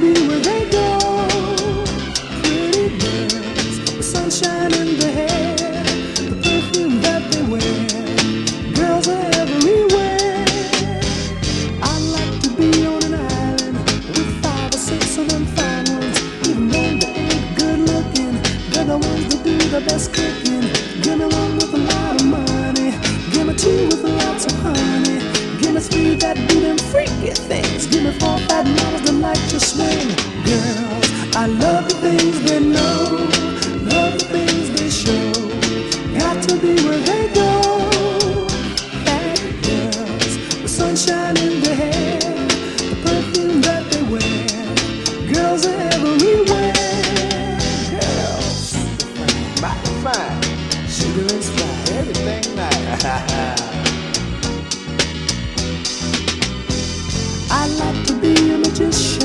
be where they go. Pretty girls with sunshine in their hair, the perfume that they wear. Girls are everywhere. I like to be on an island with 5 or 6 of them fine ones. Even though they ain't good looking, they're the ones that do the best cooking. Give me one with a lot of money, give me 2 with lots of honey, give me 3 that do them freaky things, give me 4 fat models that like to swing. Girls, I love the things they know, love the things they show. Got to be where they go. Fat girls with sunshine in their hair, the perfume that they wear. Girls are everywhere. Girls, Mighty fine, sugar and spice, everything nice. I like to be a magician.